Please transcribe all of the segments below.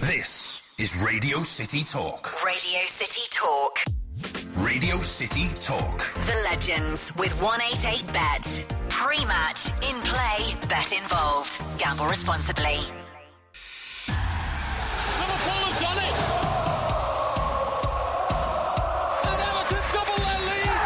This is Radio City Talk. Radio City Talk. Radio City Talk. The Legends with 188bet. Pre-match, in play, bet involved. Gamble responsibly. Liverpool have done it. And Everton double their lead.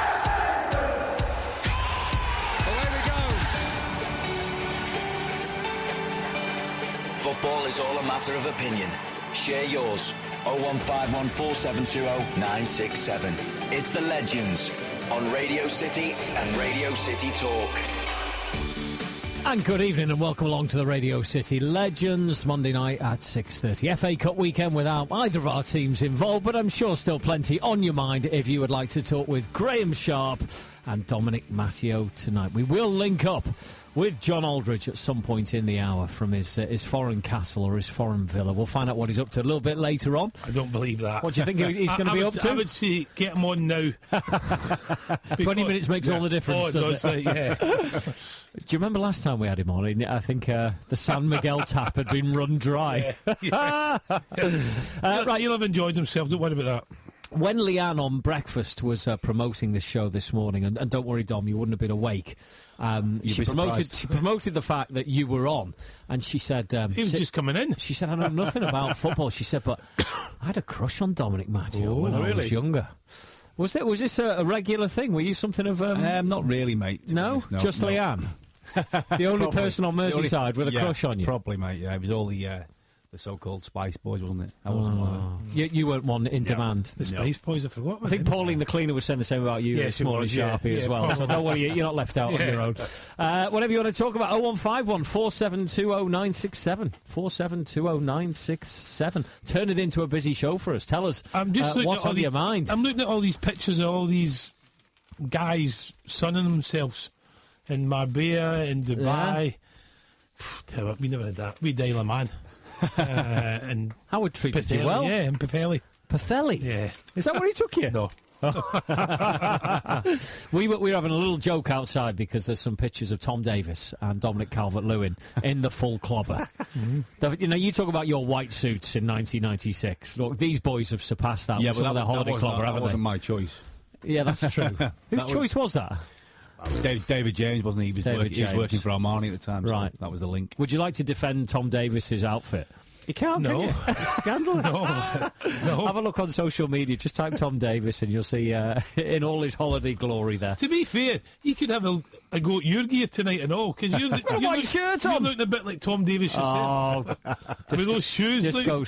Away we go. Football is all a matter of opinion. Share yours. 0151 4720 967. It's The Legends on Radio City and Radio City Talk. And good evening and welcome along to the Radio City Legends, Monday night at 6:30. FA Cup weekend without either of our teams involved, but I'm sure still plenty on your mind if you would like to talk with Graham Sharp and Dominic Matteo tonight. We will link up with John Aldridge at some point in the hour from his foreign castle or his foreign villa. We'll find out what he's up to a little bit later on. I don't believe that. What do you think he's going to be up to? I would say get him on now. 20 minutes makes all the difference, does it? Yeah. Do you remember last time we had him on? I think the San Miguel tap had been run dry. Right, you'll have enjoyed himself. Don't worry about that. When Leanne on Breakfast was promoting this show this morning, and don't worry, Dom, you wouldn't have been awake. She promoted the fact that you were on, and she said he was just coming in. She said, I know nothing about football. She said, but I had a crush on Dominic Matteo when I was younger. Was this a regular thing? Were you something of not really, mate. No? Just Leanne. The only person on Merseyside with a crush on you. Probably, mate. Yeah, it was all the so-called Spice Boys, wasn't it? I wasn't one of them. You weren't one in demand. The Spice Boys, I forgot. I think Pauline the cleaner was saying the same about you this morning, Sharpie, as well. So don't worry, you're not left out on your own. Whatever you want to talk about, 0151 4720 967. 4720 967. Turn it into a busy show for us. Tell us what's on your mind. I'm looking at all these pictures of all these guys sunning themselves in Marbella, in Dubai. Yeah. We never had that. We Dylan Man. And Howard treated you well. Yeah, and Pathelli. Pathelli? Yeah. Is that where he took you? No. We were having a little joke outside because there's some pictures of Tom Davis and Dominic Calvert-Lewin in the full clobber. Mm-hmm. You know, you talk about your white suits in 1996. Look, these boys have surpassed that with some of their holiday clobber, haven't they? That wasn't my choice. Yeah, that's true. Whose choice was that? David James, wasn't he? He was working for Armani at the time, right. So that was the link. Would you like to defend Tom Davis's outfit? You can't, no. can you? It's scandalous. No. Have a look on social media. Just type Tom Davis and you'll see in all his holiday glory there. To be fair, you could have a go at your gear tonight and all, because you're white shirt on. You're looking a bit like Tom Davis yourself. With those shoes.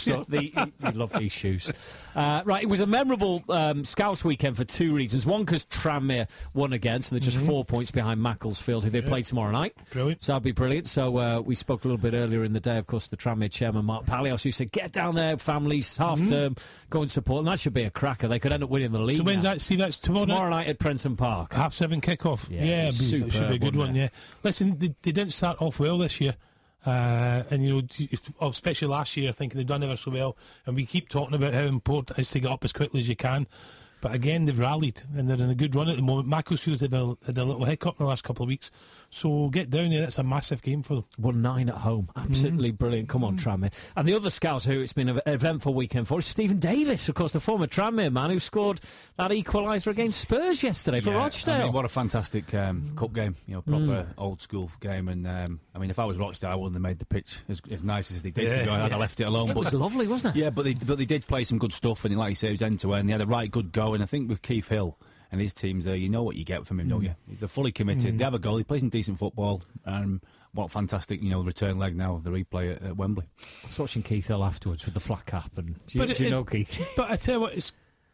You love these shoes. Right, it was a memorable Scouse weekend for two reasons. One, because Tranmere won again, so they're just 4 points behind Macclesfield, who they play tomorrow night. Brilliant. So that'd be brilliant. So we spoke a little bit earlier in the day, of course, the Tranmere chairman, Mark Palios, who said, get down there, families, half-term, go and support. And that should be a cracker. They could end up winning the league. So when's that? See, that's tomorrow night at Prenton Park. 7:30 kick-off. Yeah, it should be a good one, yeah. Listen, they didn't start off well this year. And, you know, especially last year, I think they've done ever so well. And we keep talking about how important it is to get up as quickly as you can. But again, they've rallied and they're in a good run at the moment. Macclesfield had a little hiccup in the last couple of weeks. So get down there, it's a massive game for them. 1-9 at home. Absolutely brilliant. Come on, Tranmere. And the other Scouts who it's been an eventful weekend for is Stephen Davis, of course, the former Tranmere man who scored that equaliser against Spurs yesterday for Rochdale. I mean, what a fantastic cup game, you know, proper old school game. And I mean, if I was Rochdale, I wouldn't have made the pitch as nice as they did to go. I'd have left it alone. It was lovely, wasn't it? Yeah, but they did play some good stuff, and like you say, it was end to end. They had a right good go. And I think with Keith Hill and his teams there, you know what you get from him, don't you? They're fully committed. They have a goal. They play some decent football. What fantastic, you know, return leg now, the replay at Wembley. I was watching Keith Hill afterwards with the flat cap. And do you know Keith? But I tell you what,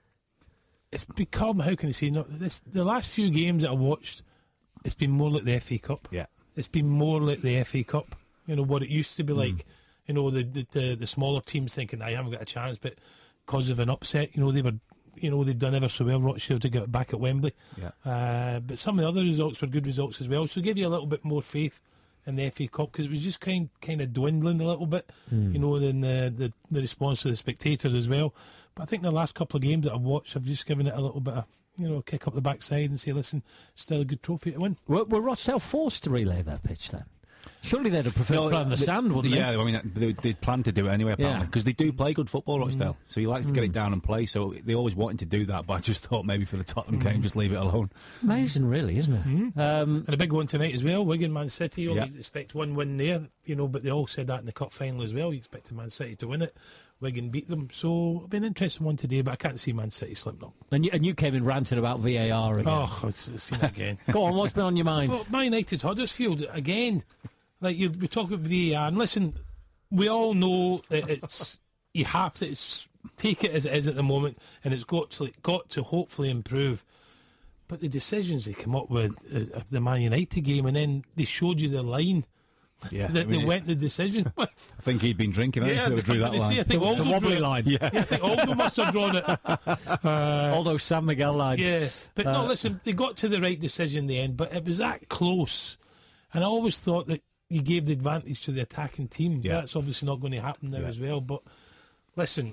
it's become, how can I say, the last few games that I watched, it's been more like the FA Cup. Yeah. It's been more like the FA Cup. You know, what it used to be like. You know, the smaller teams thinking, I haven't got a chance, but because of an upset, you know, they've done ever so well, Rochdale, to get back at Wembley. Yeah. But some of the other results were good results as well, so give you a little bit more faith in the FA Cup, because it was just kind of dwindling a little bit, you know, in the response to the spectators as well. But I think the last couple of games that I've watched, I've just given it a little bit of, you know, kick up the backside and say, listen, still a good trophy to win. Were Rochdale forced to relay their pitch then? Surely they'd have preferred to play on the sand, wouldn't they? Yeah, I mean, they'd planned to do it anyway, apparently, because they do play good football, Rochdale. So he likes to get it down and play, so they always wanted to do that, but I just thought maybe for the Tottenham game, just leave it alone. Amazing, really, isn't it? And a big one tonight as well, Wigan Man City. You only expect one win there, but they all said that in the cup final as well. You expected Man City to win it. Wigan beat them, so it'll be an interesting one today, but I can't see Man City slipping up. And you came in ranting about VAR again. Oh, I've seen that again. Go on, what's been on your mind? Well, Man United, Huddersfield, again. Like we talk about VAR, and listen, we all know that you have to take it as it is at the moment, and it's got to hopefully improve. But the decisions they come up with the Man United game, and then they showed you the line that they went the decision with. I think he'd been drinking. I think the wobbly line. Yeah, I think Aldo must have drawn it. Aldo San Miguel line. Yeah, but no, listen, they got to the right decision in the end, but it was that close, and I always thought that you gave the advantage to the attacking team. Yeah. That's obviously not going to happen now as well. But listen,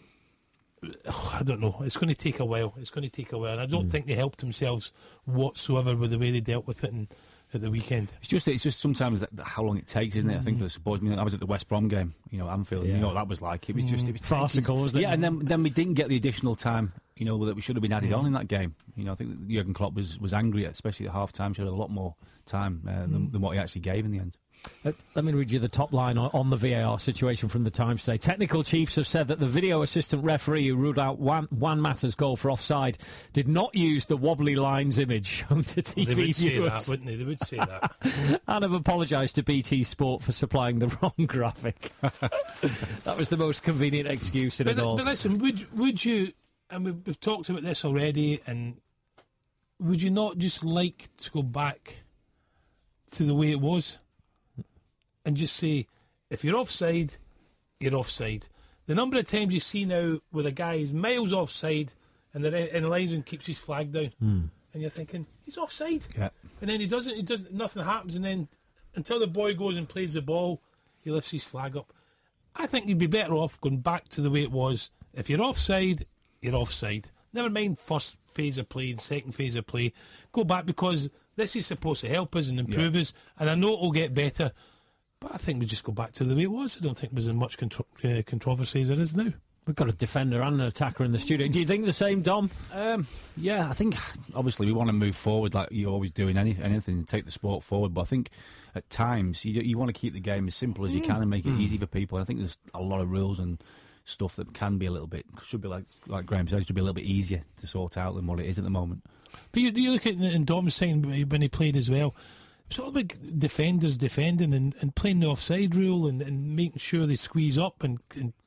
I don't know. It's going to take a while. And I don't think they helped themselves whatsoever with the way they dealt with it at the weekend. It's just sometimes how long it takes, isn't it? I think for the support. I mean, I was at the West Brom game, Anfield. You know what that was like. It was farcical, wasn't it? Yeah, and then we didn't get the additional time. That we should have been added on in that game. I think Jurgen Klopp was angry, especially at half time. Should have a lot more time than what he actually gave in the end. Let me read you the top line on the VAR situation from the Times today. Technical chiefs have said that the video assistant referee who ruled out Juan Mata's goal for offside did not use the wobbly lines image shown to TV They would viewers. say that, wouldn't they? They would say that. And have apologised to BT Sport for supplying the wrong graphic. That was the most convenient excuse in it all. But listen, would you, and we've talked about this already, and would you not just like to go back to the way it was? And just say, if you're offside, you're offside. The number of times you see now where the guy is miles offside and the linesman keeps his flag down, and you're thinking, he's offside. Yeah. And then he doesn't, nothing happens, and then until the boy goes and plays the ball, he lifts his flag up. I think you'd be better off going back to the way it was. If you're offside, you're offside. Never mind first phase of play and second phase of play. Go back, because this is supposed to help us and improve us, and I know it'll get better. But I think we just go back to the way it was. I don't think there's as much controversy as there is now. We've got a defender and an attacker in the studio. Do you think the same, Dom? Yeah, I think obviously we want to move forward like you always do in anything, take the sport forward. But I think at times you want to keep the game as simple as you can and make it easy for people. And I think there's a lot of rules and stuff that can be a little bit, should be like Graham said, should be a little bit easier to sort out than what it is at the moment. But you look at, and Dom was saying when he played as well, it's all about defenders defending and playing the offside rule and making sure they squeeze up and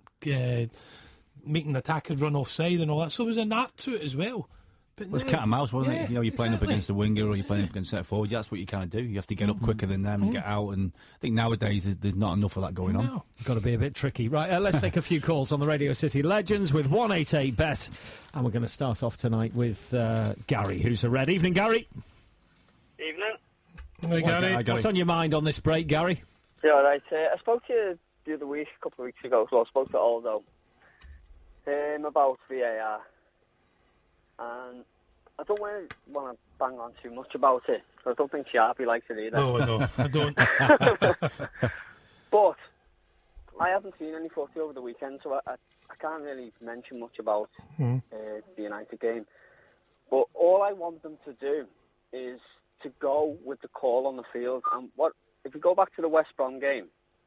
making attackers run offside and all that. So there's an art to it as well. But it's cat and mouse, wasn't it? You're playing up against a winger or you're playing up against a forward. That's what you kind of do. You have to get up quicker than them and get out. And I think nowadays there's not enough of that going on. Got to be a bit tricky. Right, let's take a few calls on the Radio City Legends with 188bet. And we're going to start off tonight with Gary, who's a Red. Evening, Gary. Evening. Hey, Gary. What's on your mind on this break, Gary? Yeah, all right. I spoke to you the other week, a couple of weeks ago, so I spoke to Aldo about VAR. And I don't want to bang on too much about it, because I don't think Sharpie likes it either. No, I don't. But I haven't seen any footy over the weekend, so I can't really mention much about the United game. But all I want them to do is to go with the call on the field. And if you go back to the West Brom game,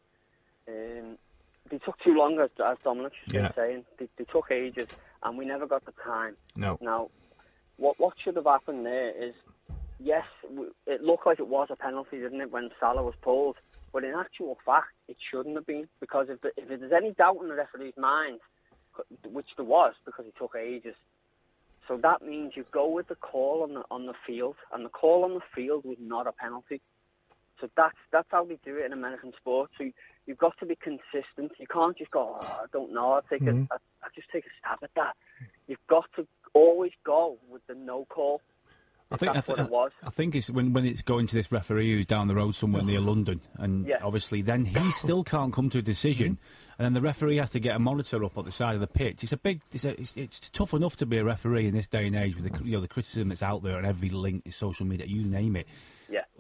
they took too long, as Dominic was saying. They took ages, and we never got the time. No. Now, what should have happened there is, yes, it looked like it was a penalty, didn't it, when Salah was pulled? But in actual fact, it shouldn't have been, because if there's any doubt in the referee's mind, which there was, because he took ages, so that means you go with the call on the field, and the call on the field was not a penalty. So that's how they do it in American sports. So you've got to be consistent. You can't just go, I don't know, I just take a stab at that. You've got to always go with the no call. I think it's when it's going to this referee who's down the road somewhere near London, and obviously then he still can't come to a decision, and then the referee has to get a monitor up at the side of the pitch. It's tough enough to be a referee in this day and age with the criticism that's out there on every link, social media, you name it. Yeah.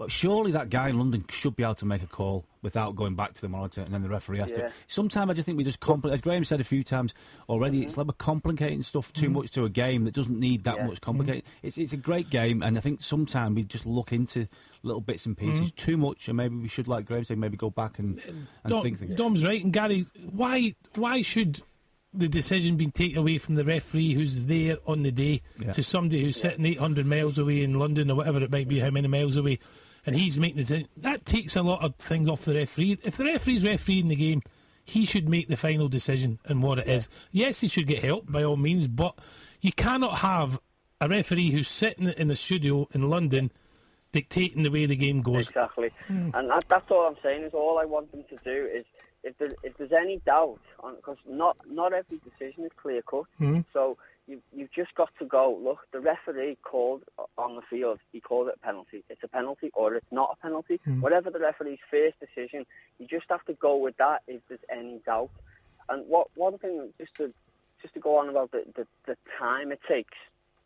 But surely that guy in London should be able to make a call without going back to the monitor, and then the referee has to. Sometimes I just think we just as Graham said a few times already, it's like we're complicating stuff too much to a game that doesn't need that much complicating. It's a great game, and I think sometimes we just look into little bits and pieces too much, and maybe we should, like Graham said, maybe go back and think things. Dom's right, and Gary, why should the decision being taken away from the referee who's there on the day to somebody who's sitting 800 miles away in London or whatever it might be, how many miles away, and he's making the decision? That takes a lot of things off the referee. If the referee's refereeing the game, he should make the final decision on what it is. Yes, he should get help by all means, but you cannot have a referee who's sitting in the studio in London dictating the way the game goes. Exactly. And that's all I'm saying, is all I want them to do is, if there's any doubt, because not every decision is clear cut, so you've just got to go, look, the referee called on the field, he called it a penalty. It's a penalty or it's not a penalty. Whatever the referee's first decision, you just have to go with that if there's any doubt. And one thing, just to go on about the time it takes,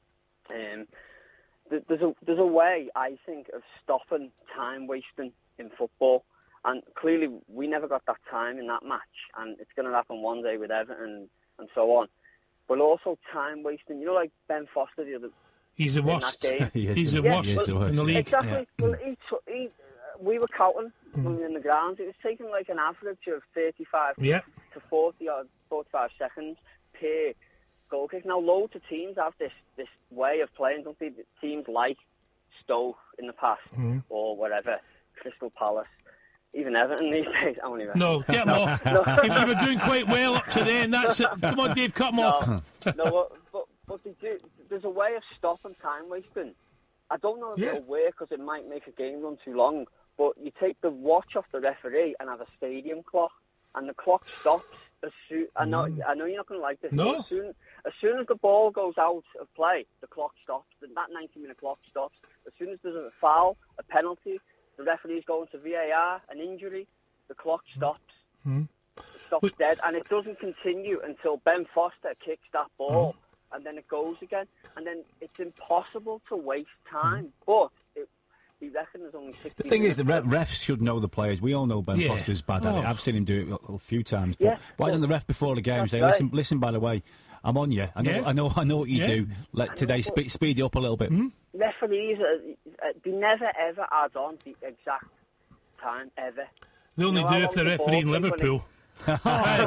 there's a way, I think, of stopping time wasting in football. And clearly, we never got that time in that match, and it's going to happen one day with Everton and so on. But also time wasting. You know, like Ben Foster the other. He's the worst. He's the worst in the league. Exactly. Yeah. Well, we were counting in the grounds. It was taking like an average of 35 to 40 or 45 seconds per goal kick. Now, loads of teams have this way of playing. Don't they? Teams like Stoke in the past or whatever, Crystal Palace. Even Everton these days. I won't even. No, get them off. We were doing quite well up to then. That's it. Come on, Dave, cut them off. But they do. There's a way of stopping time wasting. I don't know if it'll work because it might make a game run too long. But you take the watch off the referee and have a stadium clock, and the clock stops as soon. I know you're not going to like this. No. As soon as the ball goes out of play, the clock stops. That 90-minute clock stops. As soon as there's a foul, a penalty, the referee's going to VAR, an injury, the clock stops. It stops dead, and it doesn't continue until Ben Foster kicks that ball, and then it goes again. And then it's impossible to waste time. But he reckons there's only 60 The thing minutes. is, the refs should know the players. We all know Ben Foster's bad at it. I've seen him do it a few times. But why doesn't the ref before the game say, listen, by the way, I'm on you. I know what you do. Today, speed you up a little bit. Referees, they never ever add on the exact time, ever. They only do if they're refereeing Liverpool. Hey,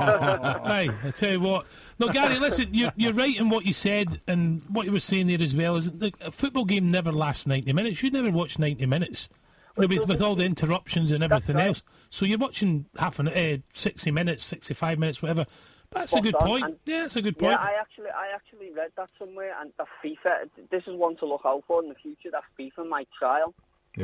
I tell you what. No, Gary, listen, you're right in what you said, and what you were saying there as well is a football game never lasts 90 minutes. You'd never watch 90 minutes. With all the interruptions and everything else. So you're watching 60 minutes, 65 minutes, whatever. That's a good point. That's a good point. Yeah, I actually read that somewhere, and the FIFA, this is one to look out for in the future, that FIFA might trial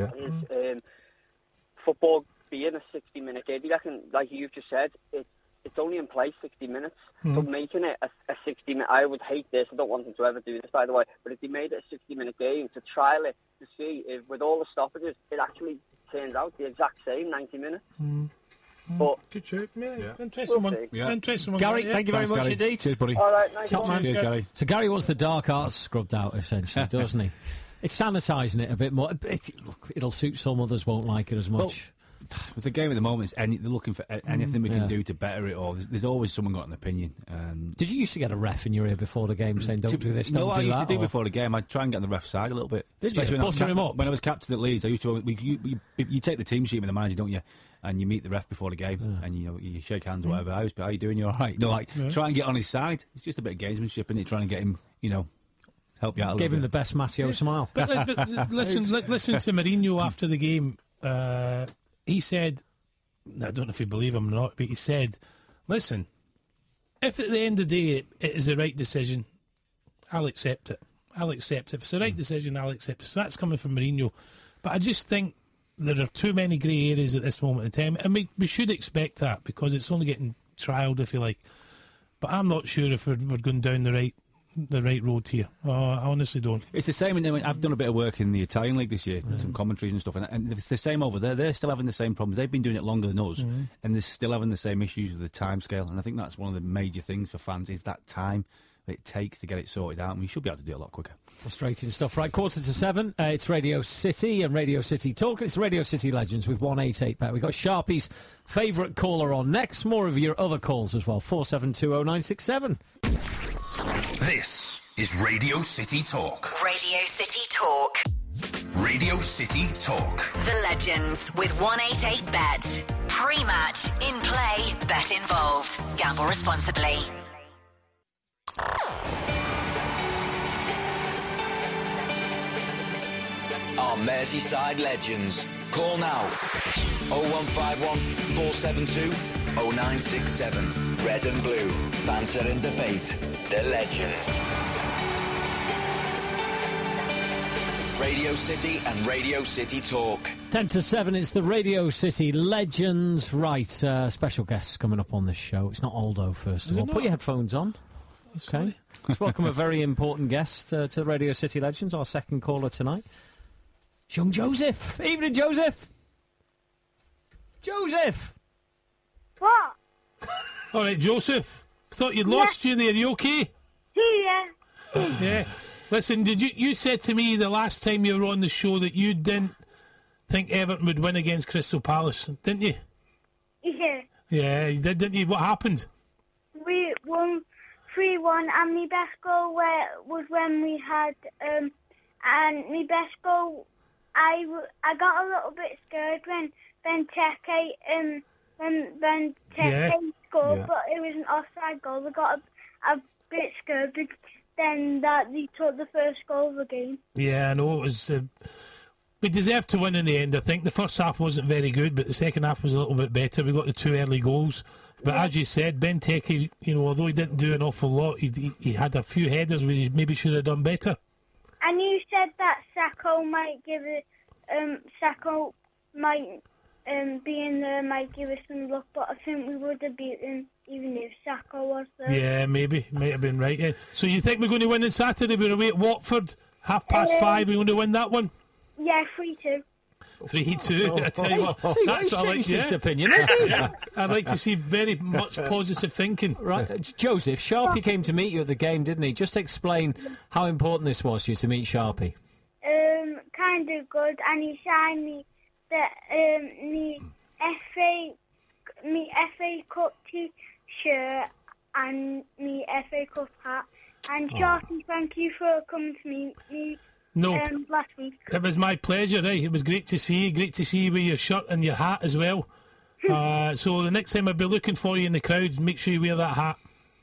is football being a 60-minute game. You reckon, like you've just said, it's only in place 60 minutes, so making it a 60-minute, I would hate this, I don't want them to ever do this, by the way, but if they made it a 60-minute game, to trial it, to see if with all the stoppages, it actually turns out the exact same 90 minutes. But good joke, interesting one. Interesting one. Gary, thank you very much indeed. Cheers, buddy. all right, nice Top man. Cheers, Gary. So Gary wants the dark arts scrubbed out, essentially, doesn't he? It's sanitising it a bit more. It'll suit some, others won't like it as much. Well, with the game at the moment, they're looking for anything we can do to better it. Or there's always someone got an opinion. Did you used to get a ref in your ear before the game saying, don't do this, don't do that? No, I used to do before the game. I'd try and get on the ref side a little bit. Did you? Buster him up? When I was captain at Leeds, I used to. You take the team sheet with the manager, don't you? And you meet the ref before the game, and you shake hands or whatever. How you doing? You all right? No, try and get on his side. It's just a bit of gamesmanship, isn't it? Trying to get him, help you out a little bit. Give him the best Matteo smile. But listen to Mourinho after the game. He said, I don't know if you believe him or not, but he said, listen, if at the end of the day it is the right decision, I'll accept it. If it's the right decision, I'll accept it. So that's coming from Mourinho. But I just think there are too many grey areas at this moment in time, and we should expect that because it's only getting trialled, if you like. But I'm not sure if we're going down the right road here. I honestly don't. It's the same. I've done a bit of work in the Italian league this year, some commentaries and stuff, and it's the same over there. They're still having the same problems. They've been doing it longer than us, and they're still having the same issues with the time scale. And I think that's one of the major things for fans is that time. it takes to get it sorted out, and we should be able to do it a lot quicker. Frustrating stuff. Right, 6:45. It's Radio City and Radio City Talk. It's Radio City Legends with 188 Bet. We've got Sharpie's favourite caller on next. More of your other calls as well. 4720967. This is Radio City Talk. Radio City Talk. Radio City Talk. The Legends with 188 Bet. Pre-match, in play, bet involved. Gamble responsibly. Our Merseyside legends. Call now. 0151 472 0967. Red and blue. Banter and debate. The legends. Radio City and Radio City Talk. 10-7, it's the Radio City Legends. Right, special guests coming up on this show. It's not Aldo, first of all. Put your headphones on. Okay. Let's welcome a very important guest to the Radio City Legends, our second caller tonight. Young Joseph. Evening, Joseph. Joseph. What? All right, Joseph. Thought you'd lost you there. You okay? Yeah. Yeah. Listen, you said to me the last time you were on the show that you didn't think Everton would win against Crystal Palace, didn't you? Yeah. Yeah, you did, didn't you? What happened? We won 3-1, and my best goal was when we had and my best goal. I got a little bit scared when Benteke scored, but it was an offside goal. I got a bit scared because then that they took the first goal of the game. Yeah, I know it was. We deserved to win in the end. I think the first half wasn't very good, but the second half was a little bit better. We got the 2 early goals, but as you said, Benteke, although he didn't do an awful lot, he had a few headers where he maybe should have done better. And you said that Sacco might give it. Sacco might be in there, might give us some luck, but I think we would have beaten even if Sacco was there. Yeah, maybe. Might have been right. Yeah. So you think we're going to win on Saturday? We're away at Watford, 5:30. We're going to win that one? Yeah, 3-2. 3-2. I tell you what, so that's what I like. Changed his opinion, hasn't he? Yeah. I'd like to see very much positive thinking. Right, Joseph, Sharpie came to meet you at the game, didn't he? Just explain how important this was to you to meet Sharpie. Kind of good, and he signed me me FA Cup T-shirt and me FA Cup hat. And Sharpie, thank you for coming to meet me. Last week. It was my pleasure, eh? It was great to see you. Great to see you with your shirt and your hat as well. So the next time I'll be looking for you in the crowd, make sure you wear that hat.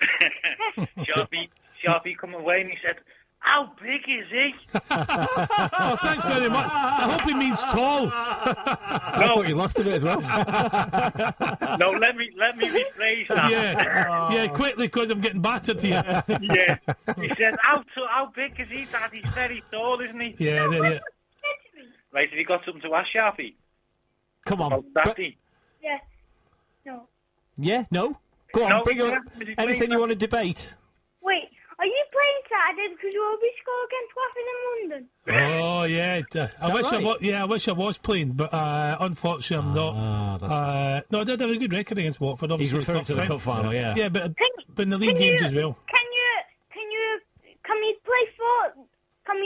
Sharpie come away and he said, "How big is he?" Oh, thanks very much. I hope he means tall. I thought you lost a bit as well. No, let me rephrase that. Yeah, quickly, because I'm getting battered here. Yeah. He said, how big is he, Dad? He's very tall, isn't he? Yeah. Right, have you got something to ask Sharpie? Come on. Oh, Daddy. Yeah. No. Yeah? No? Go on, No, bring yeah, on anything you want to debate. Wait, are you playing Saturday because you will be scoring against Watford in London? Oh yeah, I wish I was playing, but unfortunately I'm not. No, I did have a good record against Watford. He's Obviously, referring to the cup final, yeah. Yeah, but in the league games as well. Can we play for? Can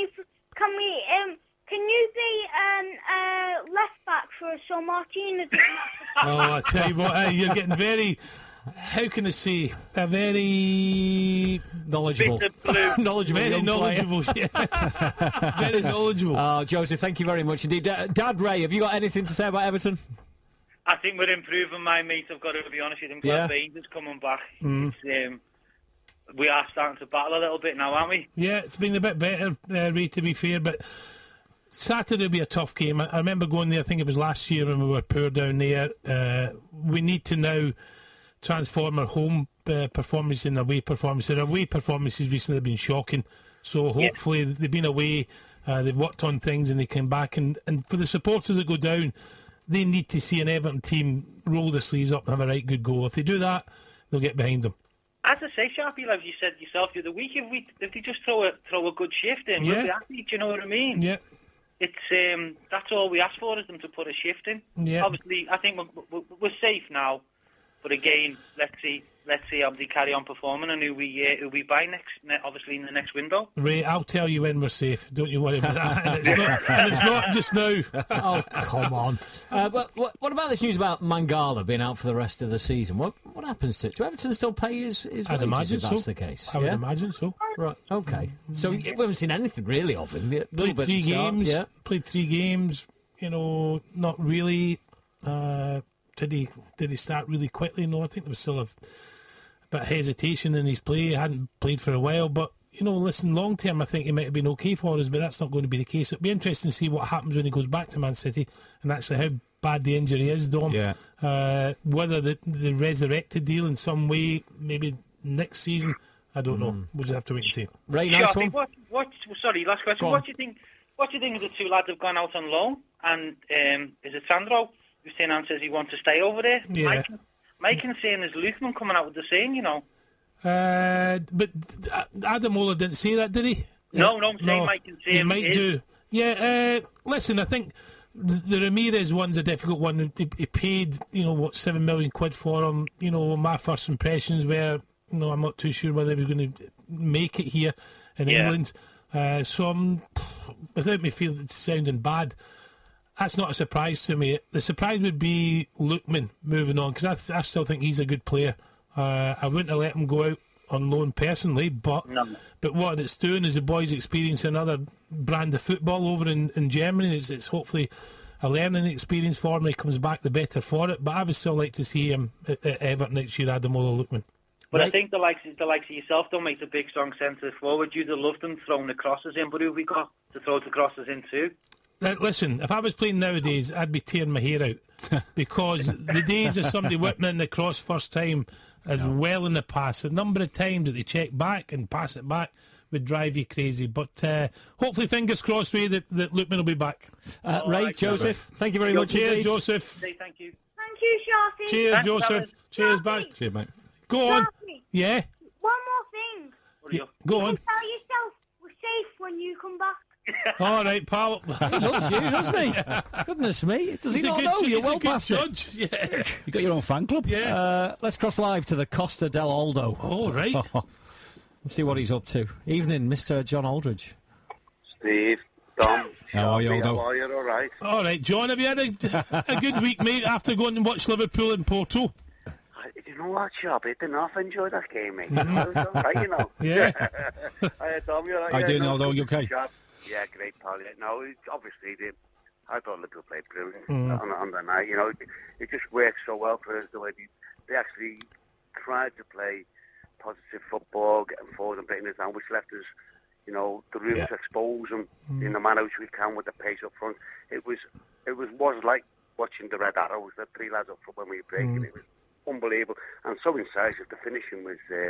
you be left back for Sir Martinez? Oh, I tell you what, you're getting very. How can I say? A very knowledgeable. Very knowledgeable. Yeah. Very knowledgeable. Oh, Joseph, thank you very much indeed. Dad Ray, have you got anything to say about Everton? I think we're improving, my mate. I've got to be honest with him. Glenn Baines is coming back. We are starting to battle a little bit now, aren't we? Yeah, it's been a bit better, Ray, to be fair, but Saturday will be a tough game. I remember going there, I think it was last year when we were poor down there. We need to now transform our home performance and away performance. Their away performances recently have been shocking. So hopefully they've been away, they've worked on things and they came back. And for the supporters that go down, they need to see an Everton team roll their sleeves up and have a right good go. If they do that, they'll get behind them. As I say, Sharpie, like you said yourself the other week, if they just throw a good shift in, we'll be happy. Do you know what I mean? Yeah. It's that's all we ask for, is them to put a shift in. Yeah. Obviously, I think we're safe now. But again, let's see let's see how they carry on performing and who we buy obviously in the next window. Ray, I'll tell you when we're safe. Don't you worry about that. And it's not just now. Oh, come on. But what about this news about Mangala being out for the rest of the season? What happens to it? Do Everton still pay his I'd wages imagine if that's so. the case? I would imagine so. Right, okay. So we haven't seen anything really of him. Played 3 games. Yeah. Played 3 games. You know, not really. Did he start really quickly? No, I think there was still a bit of hesitation in his play. He hadn't played for a while, but you know, listen, long term I think he might have been okay for us, but that's not going to be the case. It'll be interesting to see what happens when he goes back to Man City and actually how bad the injury is, Dom. Yeah. Whether the resurrected deal in some way, maybe next season, I don't know. We'll just have to wait and see. Right, nice one. Sorry, last question. What do you think? What do you think of the 2 lads have gone out on loan? And is it Sandro who's saying and says he wants to stay over there? Yeah. Mike and saying is Lukeman coming out with the same, you know. But Adamola didn't say that, did he? No, I'm saying Mike and saying he might do. Yeah, listen, I think the Ramirez one's a difficult one. He paid, £7 million for him. My first impressions were, I'm not too sure whether he was going to make it here in England. So I'm, without me feeling sounding bad, that's not a surprise to me. The surprise would be Lookman moving on, because I still think he's a good player. I wouldn't have let him go out on loan personally, but what it's doing is the boys experiencing another brand of football over in Germany. It's hopefully a learning experience for him. He comes back the better for it. But I would still like to see him at Everton next year, Adamola Lookman. But I think the likes of yourself don't make the big strong centre forward. You'd have loved them throwing the crosses in, but who have we got to throw the crosses in too? Listen, if I was playing nowadays, I'd be tearing my hair out because the days of somebody whipping in the cross first time is well in the past. The number of times that they check back and pass it back would drive you crazy. But hopefully, fingers crossed, Ray, that Lookman will be back. Ray, Joseph, thank you very much. Cheers, Joseph. Thank you. Thank you, Sharpie. Cheers, Thanks, Joseph. Alan. Cheers, Sharpie. bye. Cheers, mate. Go on. Sharpie, Yeah, one more thing. go on. Tell yourself we're safe when you come back. All right, pal. He loves you, doesn't he? Goodness me. Does he He's a not good know? You're he's a well good past it. judge. Yeah. You got your own fan club? Yeah. Let's cross live to the Costa del Aldo. All right. And see what he's up to. Evening, Mr. John Aldridge. Steve, Tom, How are you, Aldo? how are you? All right. All right, John, have you had a good week, mate, after going and watch Liverpool in Porto? You know what, Sharpie? I didn't half enjoy that game, mate. It was all right, you know. Yeah. Tom, you're right. I do, no, Aldo. You okay? Sharp. Yeah, great, pal. Yeah, no, obviously, I thought Liverpool played brilliant on the night. You know, it just worked so well for us the way they actually tried to play positive football, getting forward and breaking us down, which left us, the room to expose them in the manner which we can with the pace up front. It was like watching the Red Arrows, the 3 lads up front when we were breaking. It was unbelievable and so incisive. The finishing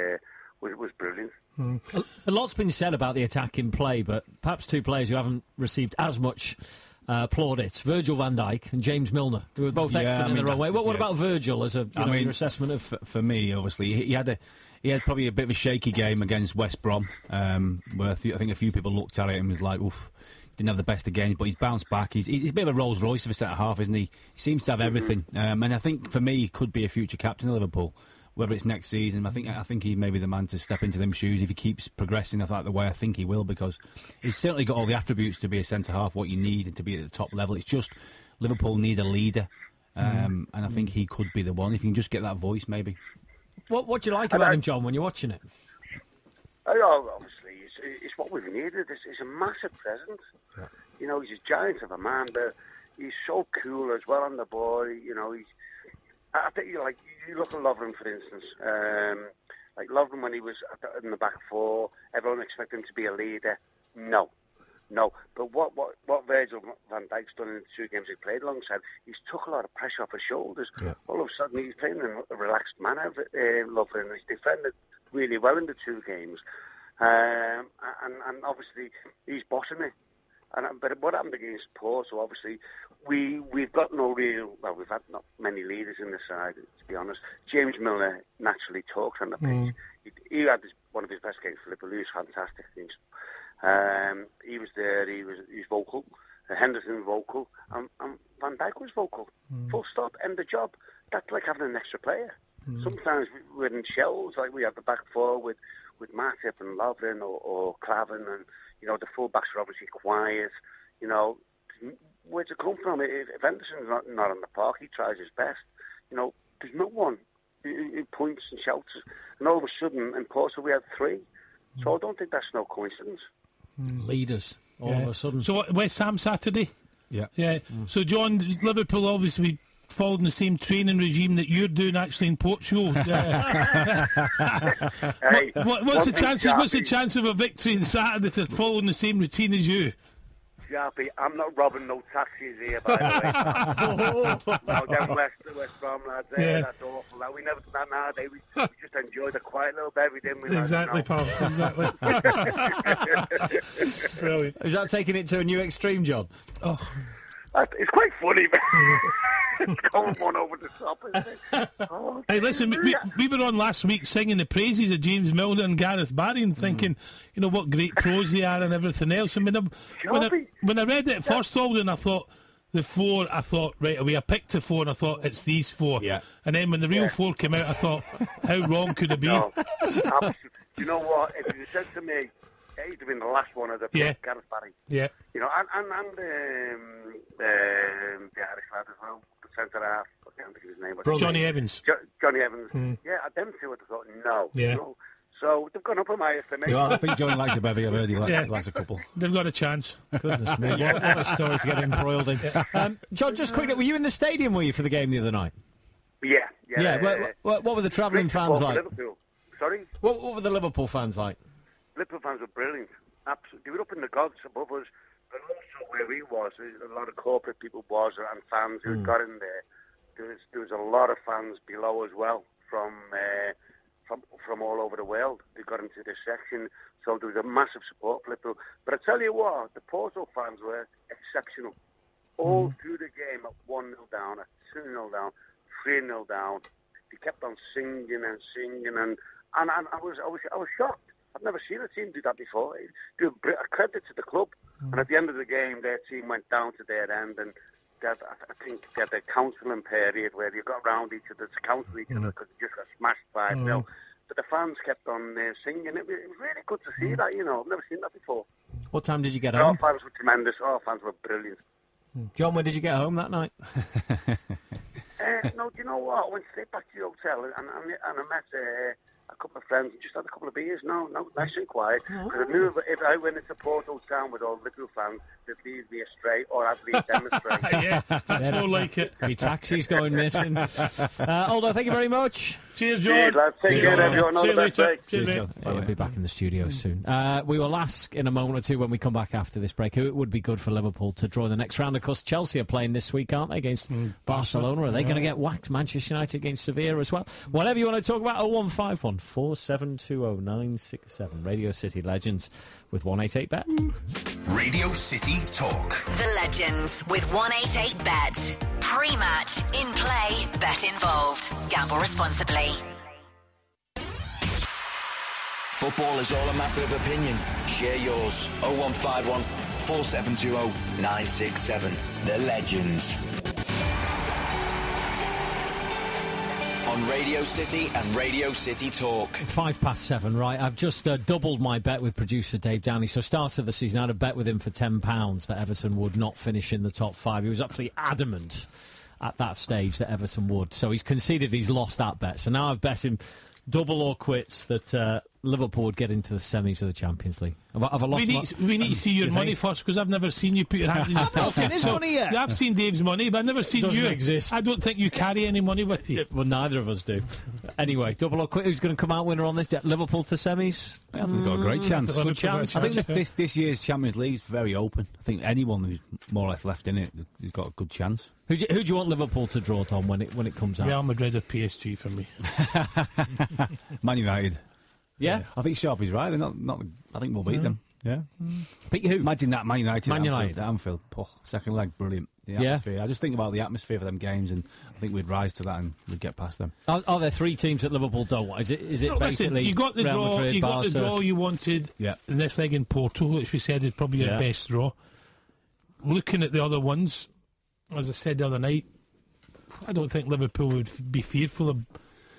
was brilliant. A lot's been said about the attacking play, but perhaps 2 players who haven't received as much plaudits: Virgil van Dijk and James Milner, who were both excellent in their own way. What about Virgil as your assessment of? For me, obviously, he had probably a bit of a shaky game against West Brom, where I think a few people looked at it and was like, oof. Didn't have the best of games, but he's bounced back. He's a bit of a Rolls Royce of a centre half, isn't he? He seems to have everything, and I think for me, he could be a future captain of Liverpool. Whether it's next season, I think he may be the man to step into them shoes if he keeps progressing the way I think he will, because he's certainly got all the attributes to be a centre half, what you need, and to be at the top level. It's just Liverpool need a leader, and I think he could be the one if you can just get that voice, maybe. What do you like about him, John, when you're watching it? Obviously, it's what we've needed. It's a massive presence. Yeah. He's a giant of a man, but he's so cool as well on the ball. I think you look at Lovren, for instance. Like Lovren when he was in the back 4, everyone expected him to be a leader. No. But what Virgil van Dijk's done in the 2 games he played alongside, he's took a lot of pressure off his shoulders. Yeah. All of a sudden, he's playing in a relaxed manner. Lovren, he's defended really well in the 2 games. And obviously he's bossing it. But what happened against Porto, obviously, we've got we've had not many leaders in the side, to be honest. James Milner naturally talks on the pitch. He had one of his best games for Liverpool. He was fantastic. He was there, he's vocal. Henderson was vocal, and Van Dijk was vocal. Full stop, end the job. That's like having an extra player. Sometimes we're in shells, like we have the back four with Matip and Lovren or Clavin, and the full-backs are obviously quiet. Where's it come from? If Henderson's not on the park, he tries his best. There's no one who points and shouts. And all of a sudden, in Porto, we had 3. So I don't think that's no coincidence. Leaders, all of a sudden. So West Ham Saturday? Yeah. So, John, Liverpool obviously following the same training regime that you're doing actually in Portugal. Hey, what's the chance of a victory on Saturday if they're following the same routine as you? Jappy, I'm not robbing no taxis here, by the way. No, them West Brom lads there, that's awful. We never did that nowadays. We just enjoyed a quiet little bevy, didn't we? Exactly, pal. Exactly. Brilliant. Is that taking it to a new extreme, John? Oh. It's quite funny, man. It's going one over the top, isn't it? Oh, hey, listen, we were on last week singing the praises of James Milner and Gareth Barry and thinking, what great pros they are and everything else. I mean, when I read it first, Alden, I thought the 4, right away, I picked a 4 and I thought, it's these 4. Yeah. And then when the real 4 came out, I thought, how wrong could it be? No, absolutely. You know what? If you said to me, he'd have been the last one of the Gareth Barry. Yeah. And the Irish lad as well, the centre half. I can't think of his name. Johnny Evans. Johnny Evans. Yeah, them 2 would have thought, no. Yeah. No. So they've gone up in my estimation. Well, I think Johnny likes a bevy. I've heard he likes a couple. They've got a chance. Goodness me, what a story to get embroiled in. John, just quickly, were you in the stadium, for the game the other night? Yeah. What were the travelling fans like? Liverpool. Sorry? What were the Liverpool fans like? Liverpool fans were brilliant. Absolutely. They were up in the gods above us, but also where we was, a lot of corporate people and fans who got in there. There was a lot of fans below as well from all over the world. They got into this section, so there was a massive support for Liverpool. But I tell you what, the Porto fans were exceptional. All through the game at 1-0 down, at 2-0 down, 3-0 down. They kept on singing, and I was shocked. I've never seen a team do that before. Do a credit to the club. And at the end of the game, their team went down to their end, and I think they had a counselling period where they got around each other to counsel each other because they just got smashed 5-0. But the fans kept on singing. It was really good to see that. I've never seen that before. What time did you get All home? fans were tremendous. All fans were brilliant. John, when did you get home that night? No, do you know what? I went straight back to the hotel and I met a couple of friends and just had a couple of beers. No, nice and quiet. Because I knew if I went into Porto Town with all Liverpool fans, they'd lead me astray or I'd lead them astray. Yeah, that's more like it. Your taxi's going missing. Aldo, thank you very much. Cheers, John. Cheers, lads. Take care, everyone. All the best. Cheers, John. We'll be back in the studio soon. We will ask in a moment or two when we come back after this break who it would be good for Liverpool to draw in the next round. Of course, Chelsea are playing this week, aren't they, against Barcelona? Are they going to get whacked? Manchester United against Sevilla as well? Whatever you want to talk about, 0151 472 0967. Radio City Legends with 188bet. Radio City Talk. The Legends with 188bet. Pre-match, in play, bet involved. Gamble responsibly. Football is all a matter of opinion. Share yours. 0151 4720 967. The Legends. On Radio City and Radio City Talk. 7:05, right. I've just doubled my bet with producer Dave Downey. So, start of the season, I had a bet with him for £10 that Everton would not finish in the top 5. He was absolutely adamant at that stage that Everton would. So, he's conceded he's lost that bet. So, now I've bet him double or quits that Liverpool would get into the semis of the Champions League. Have I lost we need to see your money first because I've never seen you put your hand in your I've not seen his money yet. I've seen Dave's money, but I've never seen Doesn't you. exist. I don't think you carry any money with you. Well, neither of us do. Anyway, double or quit. Who's going to come out winner on this? Liverpool to semis? I think they've got a great chance. Good chance. I think this year's Champions League is very open. I think anyone who's more or less left in it has got a good chance. Who do you want Liverpool to draw, Tom, when it comes out? Real Madrid or PSG for me. Man United. Yeah? I think Sharpie's right. They're not. I think we'll beat them. Yeah. Beat who? Imagine that, Man United. Man United. At Anfield. Oh, second leg, brilliant. The atmosphere. I just think about the atmosphere for them games, and I think we'd rise to that and we'd get past them. Are there 3 teams that Liverpool don't want? Is it basically you got the Real draw? Madrid, You got Barca? the draw you wanted. Yeah. The next leg in Porto, which we said is probably your best draw. Looking at the other ones, as I said the other night, I don't think Liverpool would be fearful of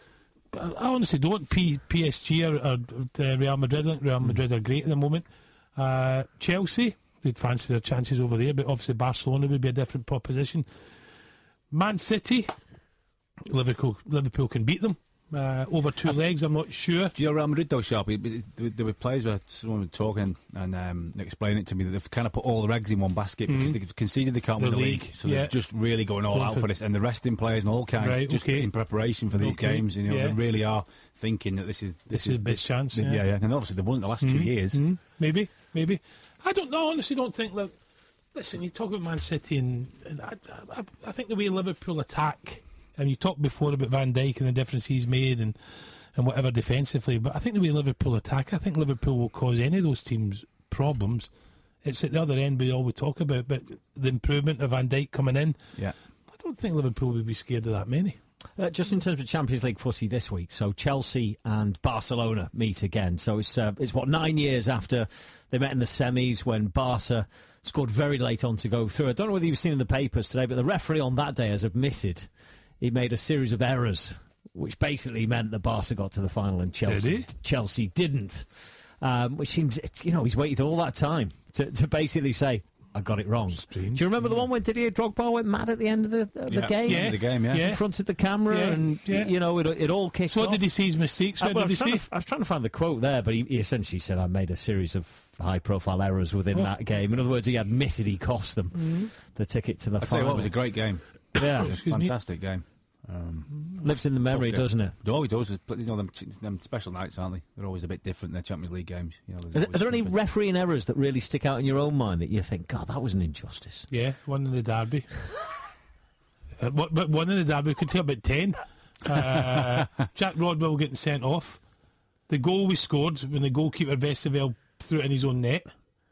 I honestly don't. PSG or Real Madrid. I think Real Madrid are great at the moment. Chelsea, they'd fancy their chances over there, but obviously Barcelona would be a different proposition. Man City, Liverpool can beat them. Over 2 legs, I'm not sure. Do you know Real Madrid though, Sharpie? There were players where someone was talking and explaining it to me that they've kind of put all their eggs in one basket because they've conceded they can't win the league. So they're just really going all out for this, and the resting players and all kinds in preparation for these games. You know, they really are thinking that this is the best chance. Yeah, and obviously they've won it the last 2 years. Maybe. I don't know. Honestly, don't think that. Listen, you talk about Man City, and I think the way Liverpool attack. And you talked before about Van Dijk and the difference he's made and whatever defensively, but I think the way Liverpool attack, I think Liverpool will cause any of those teams problems. It's at the other end we always talk about, but the improvement of Van Dijk coming in, I don't think Liverpool would be scared of that many. Just in terms of Champions League footy this week, so Chelsea and Barcelona meet again. So it's 9 years after they met in the semis when Barca scored very late on to go through. I don't know whether you've seen in the papers today, but the referee on that day has admitted he made a series of errors, which basically meant that Barca got to the final and Chelsea didn't. Which seems, he's waited all that time to basically say, I got it wrong. Strange. Do you remember the one when Didier Drogba went mad at the end of the game? Yeah, the game, Confronted the camera and, it all kicked off. So what did he see his mistakes? What did he say? I was trying to find the quote there, but he essentially said, I made a series of high-profile errors within that game. In other words, he admitted he cost them the ticket to the final. I'll tell you what, it was a great game. Yeah. It was a fantastic game. Lives in the memory, doesn't it? Oh, it does. Them special nights, aren't they? They're always a bit different than Champions League games. Are there any refereeing errors that really stick out in your own mind that you think, God, that was an injustice? Yeah, one in the derby. But one in the derby could take about 10. Jack Rodwell getting sent off. The goal we scored when the goalkeeper Vesterveld threw it in his own net.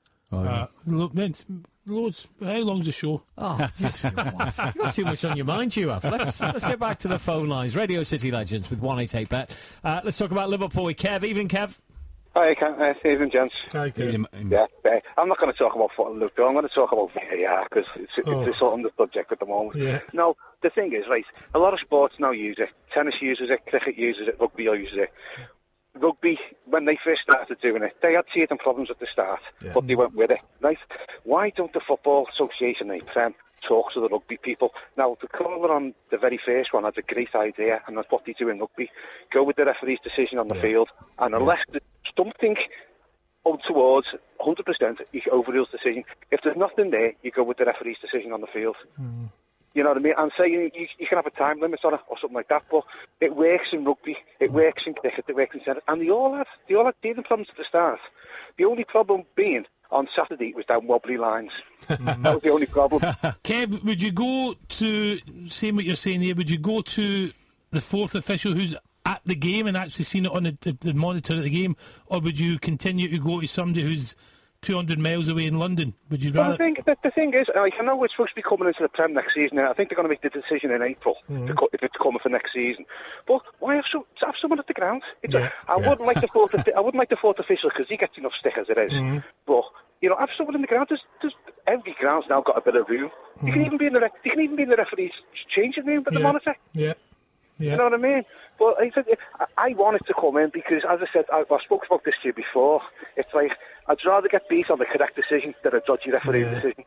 Loads. How long's the show? Oh, you've got too much on your mind, you have. Let's get back to the phone lines. Radio City Legends with 188Bet. Let's talk about Liverpool with Kev. Evening, Kev. Hi, evening, gents. Hi, Kev. I'm not going to talk about what Luke do. I'm going to talk about VAR because it's a sort of the subject at the moment. Yeah. No, the thing is, right, a lot of sports now use it. Tennis uses it, cricket uses it, rugby uses it. Rugby, when they first started doing it, they had teething problems at the start, but they went with it, right? Why don't the Football Association, the Prem, talk to the rugby people? Now, the caller on the very first one has a great idea, and that's what they do in rugby. Go with the referee's decision on the field, and unless there's something towards 100%, you overrule the decision. If there's nothing there, you go with the referee's decision on the field. You know what I mean? I'm saying you can have a time limit on it or something like that, but it works in rugby, it works in cricket, it works in tennis, and they all had teething problems at the start. The only problem being on Saturday it was down wobbly lines. That was the only problem. Kev, would you go to, saying what you're saying here, would you go to the fourth official who's at the game and actually seen it on the monitor at the game, or would you continue to go to somebody who's 200 miles away in London? Would you rather? Well, the thing is, I know we're supposed to be coming into the Prem next season. I think they're going to make the decision in April if it's coming for next season. But why have someone at the ground? I wouldn't like the fourth official because he gets enough stick as it is. But have someone in the ground. There's every ground's now got a bit of room. You can even be in the referee's changing room with the monitor. Yeah. You know what I mean? But I want it to come in because, as I said, I spoke about this to you before. It's like I'd rather get beat on the correct decision than a dodgy referee decision.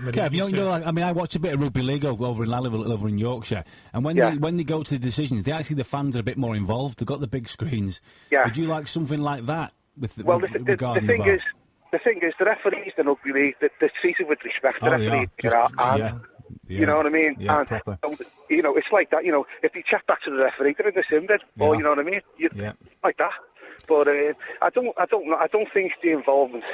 Kev, I watch a bit of rugby league over in Lallyville, over in Yorkshire, and when they go to the decisions, the fans are a bit more involved. They've got the big screens. Yeah. Would you like something like that? The thing is, the referees in rugby league, they're treated with respect. The referees, you know what I mean? Yeah, and proper. It's like that. If they chat back to the referee, they're in the sim bin, or you know what I mean? Like that. But I don't think the involvement.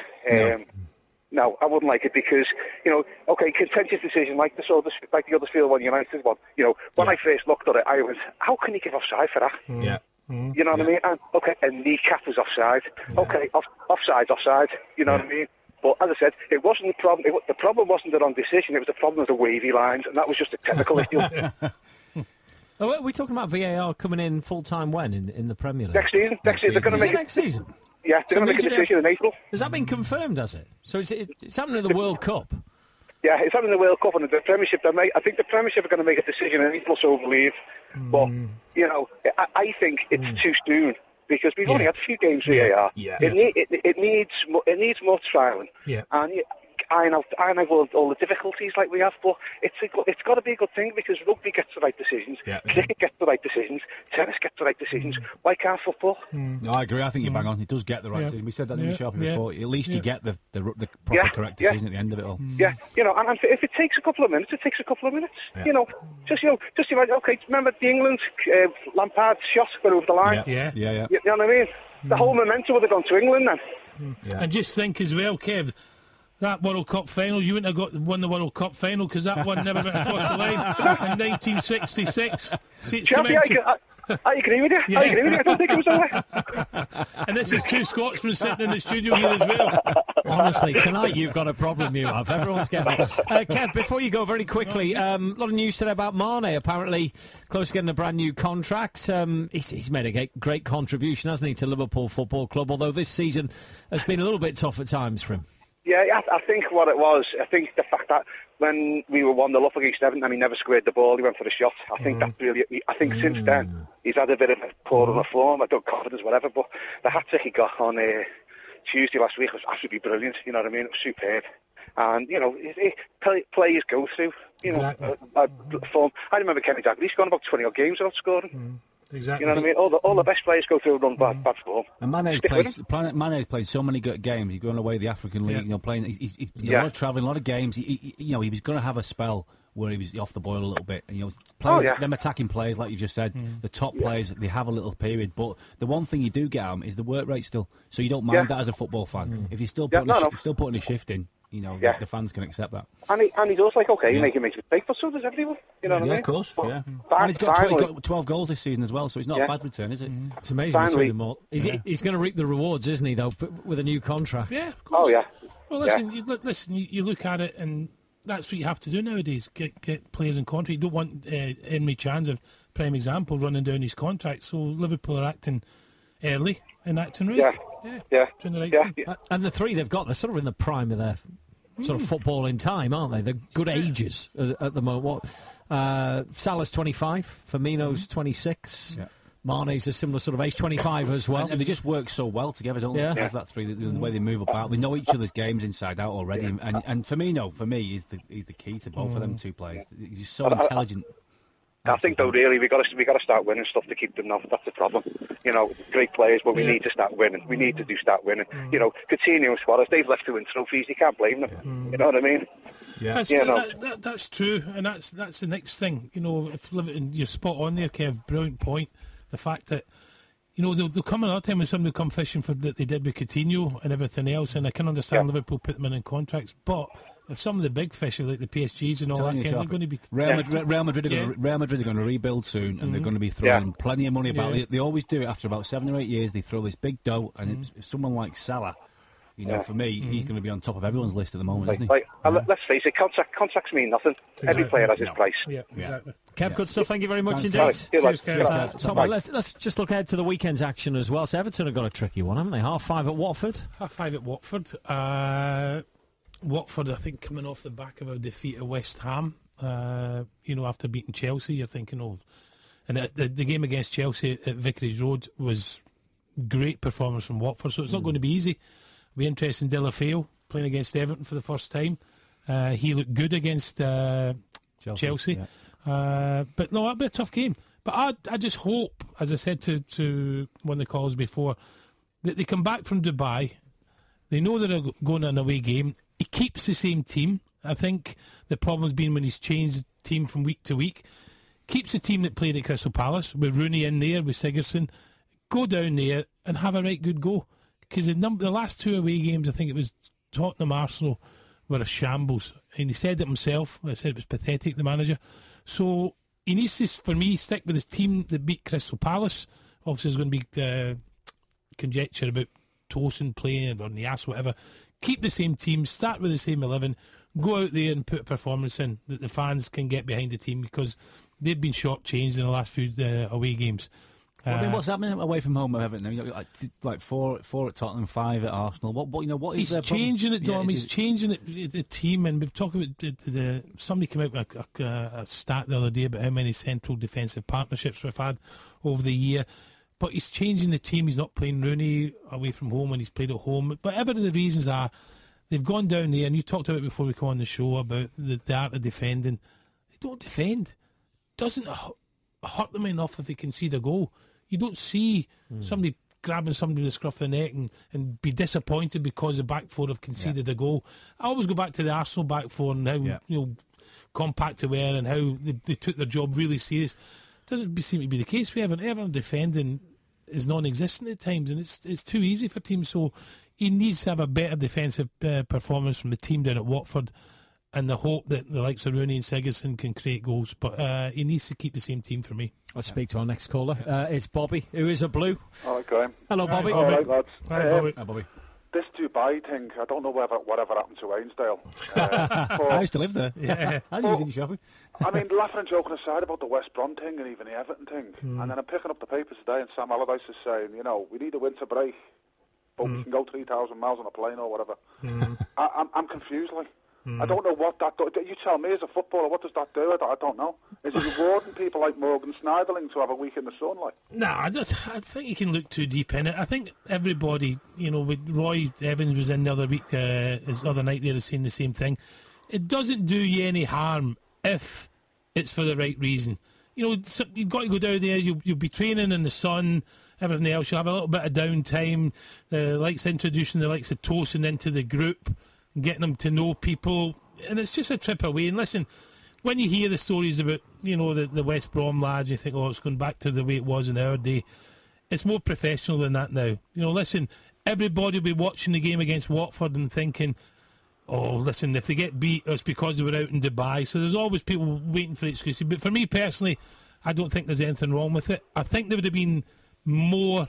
No, I wouldn't like it because contentious decision like the Huddersfield one, United one. When I first looked at it, I was, how can you give offside for that? Yeah. You know what I mean? And a kneecap was offside. Offside. You know what I mean? But as I said, it wasn't the problem. The problem wasn't the wrong decision. It was the problem of the wavy lines, and that was just a technical issue. Are we talking about VAR coming in full time when in the Premier League? Next season. They're going to make next season. Yeah, they're going to make a decision in April. Has that been confirmed? Has it? So it's happening in the World Cup. Yeah, it's having the World Cup and the Premiership. I think the Premiership are going to make a decision and plus over leave. But, you know, I think it's too soon because we've only had a few games VAR. It needs more trialling. Yeah. And iron out all the difficulties like we have, but it's got to be a good thing because rugby gets the right decisions, cricket gets the right decisions, tennis gets the right decisions. Why can't football? No, I agree. I think you're bang on. It does get the right decision. We said that in the show before. At least you get the proper correct decision at the end of it all. Yeah, you know, and if it takes a couple of minutes, it takes a couple of minutes. You know, just imagine. Okay, remember the England Lampard shot went over the line. Yeah. You know what I mean? The whole momentum would have gone to England then. And just think as well, Kev. That World Cup final, you wouldn't have won the World Cup final because that one never went across the line in 1966. I agree with you. I don't think it was that way. And this is two Scotsmen sitting in the studio here as well. Honestly, tonight you've got a problem, you have. Everyone's getting it. Kev, before you go, very quickly, a lot of news today about Mane, apparently close to getting a brand new contract. He's made a great contribution, hasn't he, to Liverpool Football Club, although this season has been a little bit tough at times for him. Yeah, I think what it was, I think the fact that when we were 1-0 up against Everton and he never squared the ball, he went for the shot. I think that's really, I think since then he's had a bit of a poor run of form, I don't confidence, whatever, but the hat-trick he got on Tuesday last week was absolutely brilliant, you know what I mean? It was superb. And, you know, players go through, you know, form. I remember Kenny Dalglish, he's gone about 20-odd games without scoring. Exactly. You know what I mean? All the best players go through a run bad form. And Mane's played so many good games. He's going away the African League, you know, playing. He's a lot of travelling, a lot of games. He was going to have a spell where he was off the boil a little bit. And, you know, playing them attacking players, like you just said, the top players, they have a little period. But the one thing you do get out of him is the work rate still. So you don't mind that as a football fan. If you're still putting a shift in, you know, the fans can accept that. And he does, like, okay, he makes a mistake, but so does everyone. You know what I mean? Of course, And he's got 12 goals this season as well, so it's not a bad return, is it? It's amazing to see them all. He's going to reap the rewards, isn't he, though, with a new contract? Yeah, of course. Oh, yeah. Well, listen, you look at it, and that's what you have to do nowadays, get players in contract. You don't want Emery Chan's a prime example, running down his contract, so Liverpool are acting early and acting right. Doing the right thing. And the three they've got, they're sort of in the prime of their sort of footballing time, aren't they? They're good ages at the moment. Salah's 25, Firmino's 26. Mane's a similar sort of age, 25 as well. And they just work so well together, don't they? As that three, the way they move about. They know each other's games inside out already. And Firmino, for me, is the key to both of them two players. He's so intelligent. I think, though, really, we got to start winning stuff to keep them now. That's the problem. You know, great players, but we need to start winning. We need to start winning. You know, Coutinho and Suarez, they've left to win trophies. You can't blame them. You know what I mean? Yeah, that's true, and that's the next thing. You know, if you're spot on there, Kev. Brilliant point. The fact that, you know, they'll come another time when somebody come fishing for that they did with Coutinho and everything else, and I can understand Liverpool put them in contracts, but if some of the big fish, like the PSGs and all that, they're going to be... Real Madrid are going to rebuild soon, and they're going to be throwing plenty of money about. They always do it after about 7 or 8 years. They throw this big dough, and it's someone like Salah. You know, for me, he's going to be on top of everyone's list at the moment, isn't he? Let's face it, contracts mean nothing. Exactly. Every player has his price. Yeah, exactly. Kev, good stuff. Thank you very much indeed. Let's just look ahead to the weekend's action as well. So Everton have got a tricky one, haven't they? 5:30 at Watford. 5:30 at Watford. Watford, I think, coming off the back of a defeat at West Ham. You know, after beating Chelsea, you're thinking, and the game against Chelsea at Vicarage Road was great performance from Watford, so it's not going to be easy. It'll be interesting. Deulofeu playing against Everton for the first time. He looked good against Chelsea. But no, that'll be a tough game. But I just hope, as I said to one of the calls before, that they come back from Dubai. They know they're going on an away game. He keeps the same team. I think the problem's been when he's changed the team from week to week. Keeps the team that played at Crystal Palace, with Rooney in there, with Sigurdsson. Go down there and have a right good go. Because the last 2 away games, I think it was Tottenham, Arsenal, were a shambles. And he said it himself. I said it was pathetic, the manager. So he needs to, for me, stick with his team that beat Crystal Palace. Obviously, there's going to be conjecture about Tosin playing or Nias, whatever. Keep the same team, start with the same 11, go out there and put a performance in that the fans can get behind the team, because they've been shortchanged in the last few away games. Well, I mean, what's happening away from home at Everton? You've got like four at Tottenham, 5 at Arsenal. What is he's changing it, Dom? He's changing it. The team, and we've talked about somebody came out with a stat the other day about how many central defensive partnerships we've had over the year. But he's changing the team. He's not playing Rooney away from home when he's played at home. Whatever the reasons are, they've gone down there. And you talked about it before we come on the show about the art of defending. They don't defend. Doesn't hurt them enough if they concede a goal. You don't see somebody grabbing somebody with the scruff of the neck and be disappointed because the back four have conceded a goal. I always go back to the Arsenal back four and how compact they were and how they took their job really serious. Doesn't seem to be the case. We haven't ever defending is non-existent at times, and it's too easy for teams. So he needs to have a better defensive performance from the team down at Watford. And the hope that the likes of Rooney and Sigurdsson can create goals. But he needs to keep the same team for me. I'll speak to our next caller. It's Bobby, who is a Blue. All right, Graham. Hello, Bobby. All right, lads. Hi, Bobby. Hi, Bobby. This Dubai thing, I don't know whatever happened to Ainsdale. I used to live there. Yeah. I knew you did shopping. I mean, laughing and joking aside about the West Brom thing and even the Everton thing. And then I'm picking up the papers today and Sam Allardyce is saying, we need a winter break, but we can go 3,000 miles on a plane or whatever. I'm confused, like. I don't know what that does. You tell me as a footballer, what does that do? I don't know. Is it rewarding people like Morgan Schneiderlin to have a week in the sun? Like? Nah, I think you can look too deep in it. I think everybody, with Roy Evans was in the other week, the other night there, saying the same thing. It doesn't do you any harm if it's for the right reason. You've got to go down there, you'll be training in the sun, everything else, you'll have a little bit of downtime, the likes of introducing the likes of Tosin into the group, getting them to know people, and it's just a trip away. And listen, when you hear the stories about the West Brom lads, you think, it's going back to the way it was in our day. It's more professional than that now. Listen, everybody will be watching the game against Watford and thinking, listen, if they get beat, it's because they were out in Dubai. So there's always people waiting for excuses. But for me personally, I don't think there's anything wrong with it. I think there would have been more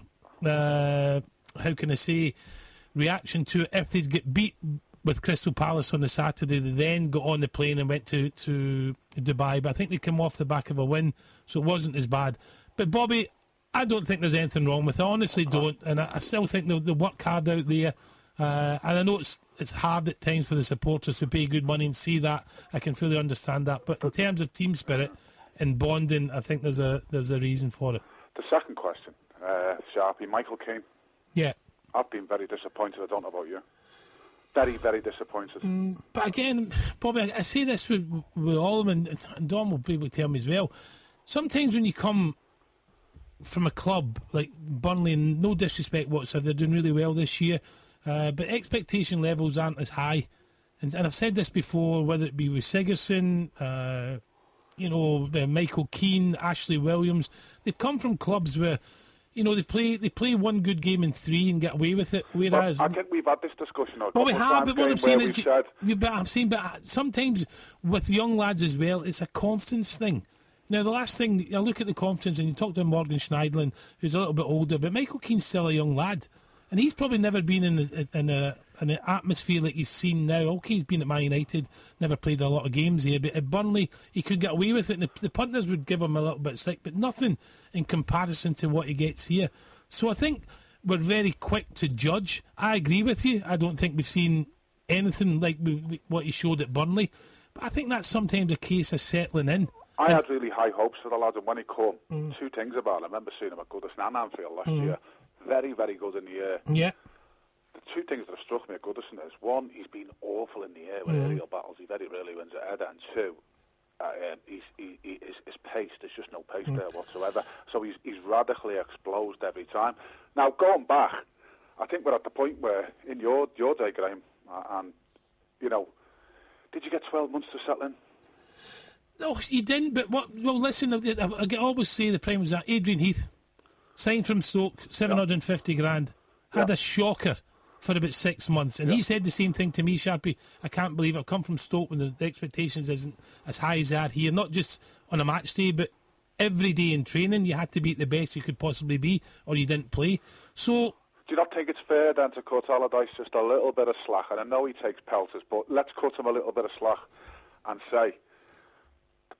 reaction to it if they'd get beat with Crystal Palace on the Saturday. They then got on the plane and went to Dubai, but I think they came off the back of a win, so it wasn't as bad. But Bobby, I don't think there's anything wrong with it. I honestly don't, and I still think they'll work hard out there. And I know it's hard at times for the supporters to pay good money and see that. I can fully understand that. But in terms of team spirit and bonding, I think there's a reason for it. The second question, Sharpie, Michael Keane. Yeah. I've been very disappointed. I don't know about you. Very, very disappointed. But again, Bobby, I say this with all of them, and Dom will be able to tell me as well. Sometimes when you come from a club like Burnley, and no disrespect whatsoever, they're doing really well this year, but expectation levels aren't as high. And I've said this before, whether it be with Sigurdsson, Michael Keane, Ashley Williams, they've come from clubs where they play one good game in 3 and get away with it. Whereas I think we've had this discussion. Well, we have, but what I'm saying is, but sometimes with young lads as well, it's a confidence thing. Now, the last thing, I look at the confidence, and you talk to Morgan Schneiderlin, who's a little bit older, but Michael Keane's still a young lad, and he's probably never been in an atmosphere like he's seen now. Okay, he's been at Man United, never played a lot of games here, but at Burnley, he could get away with it, and the punters would give him a little bit slack, but nothing in comparison to what he gets here. So I think we're very quick to judge. I agree with you. I don't think we've seen anything like what he showed at Burnley, but I think that's sometimes a case of settling in. I had really high hopes for the lads, and when he came, two things about it. I remember seeing him at Goodison and Anfield last year. Very, very good in the air. Yeah. The two things that have struck me at Goodison is, one, he's been awful in the air with aerial battles. He very rarely wins a header. And two, his pace, there's just no pace there whatsoever. So he's radically exploded every time. Now, going back, I think we're at the point where, in your day, Graham, and, did you get 12 months to settle in? No, he didn't, but listen, I always say the prime was that Adrian Heath, signed from Stoke, 750 grand, had a shocker for about 6 months, and he said the same thing to me, Sharpie. I can't believe I've come from Stoke when the expectations isn't as high as they are here, not just on a match day, but every day in training you had to be at the best you could possibly be, or you didn't play. So, do you not think it's fair then to cut Allardyce just a little bit of slack? And I know he takes pelters, but let's cut him a little bit of slack and say,